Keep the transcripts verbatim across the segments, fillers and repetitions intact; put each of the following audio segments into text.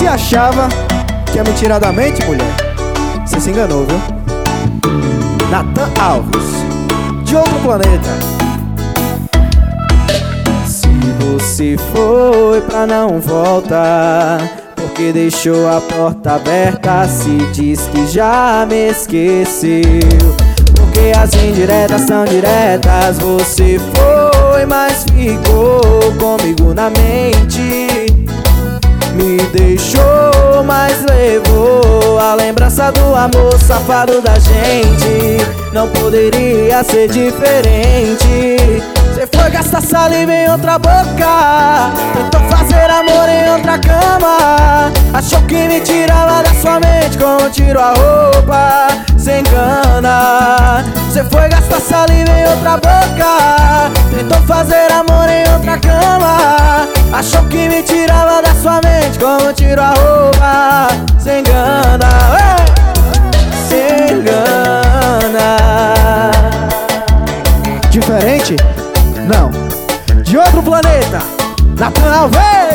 Se achava que ia me tirar da mente, mulher, você se enganou, viu? Nathan Alves, de outro planeta. Se você foi pra não voltar, porque deixou a porta aberta, se diz que já me esqueceu. Porque as indiretas são diretas, você foi, mas ficou comigo na mente. Me deixou, mas levou a lembrança do amor safado da gente. Não poderia ser diferente. Cê foi gastar saliva em outra boca, tentou fazer amor em outra cama, achou que me tirava da sua mente como tiro a roupa. Cê engana. Cê foi gastar saliva em outra boca, tentou fazer amor em outra cama, achou que me tirava da sua mente como tiro a roupa. Cê engana, cê engana. Diferente? Não. De outro planeta, Nathan Alves.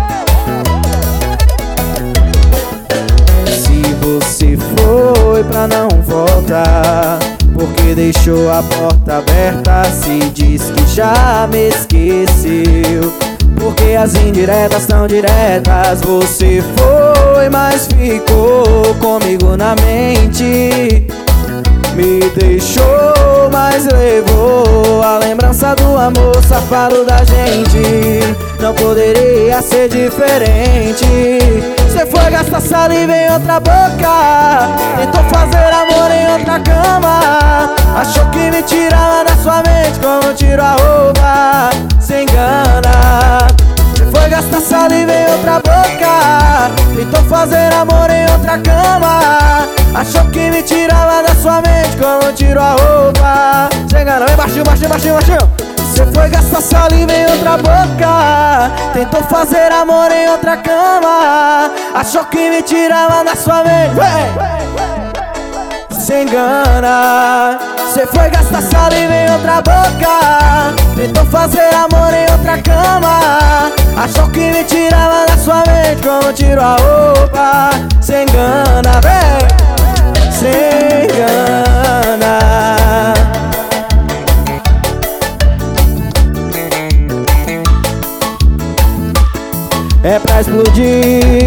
Se você foi pra não voltar, porque deixou a porta aberta, se diz que já me esqueceu. Porque as indiretas são diretas, você foi, mas ficou comigo na mente. Me deixou, mas levou a lembrança do amor safado da gente. Não poderia ser diferente. Cê foi gastar saliva em outra boca, tentou fazer amor em outra cama, achou que me tirava da sua mente como tiro a roupa. Cê engana. Cê foi gastar saliva em outra boca, tentou fazer amor em outra cama, achou que me tirava da sua mente como tiro a roupa. Cê engana. Vem baixinho, baixinho, baixinho, baixinho. Cê foi gastar saliva em outra boca, tentou fazer amor em outra cama, achou que me tirava da sua mente. Cê engana. Cê foi gastar saliva em outra boca, tentou fazer amor em outra cama, achou que me tirava da sua mente como tiro a roupa. Cê engana, vem. Cê engana. É pra explodir.